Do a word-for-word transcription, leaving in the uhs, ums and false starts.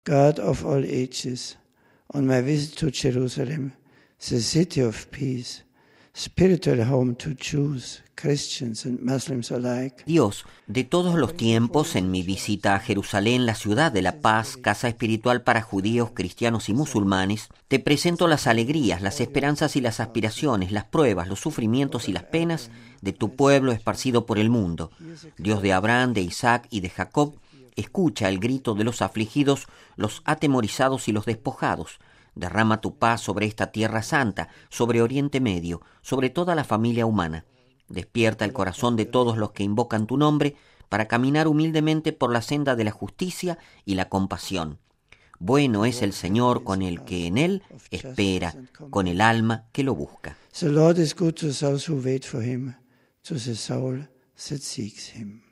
God of all ages, on my visit to Jerusalem, the city of peace, spiritual home to Jews, Christians and Muslims alike. Dios, de todos los tiempos, en mi visita a Jerusalén, la ciudad de la paz, casa espiritual para judíos, cristianos y musulmanes, te presento las alegrías, las esperanzas y las aspiraciones, las pruebas, los sufrimientos y las penas de tu pueblo esparcido por el mundo. Dios de Abraham, de Isaac y de Jacob, escucha el grito de los afligidos, los atemorizados y los despojados. Derrama tu paz sobre esta tierra santa, sobre Oriente Medio, sobre toda la familia humana. Despierta el corazón de todos los que invocan tu nombre para caminar humildemente por la senda de la justicia y la compasión. Bueno es el Señor con el que en Él espera, con el alma que lo busca. The Lord is good to those who wait for him, to the soul that seeks him.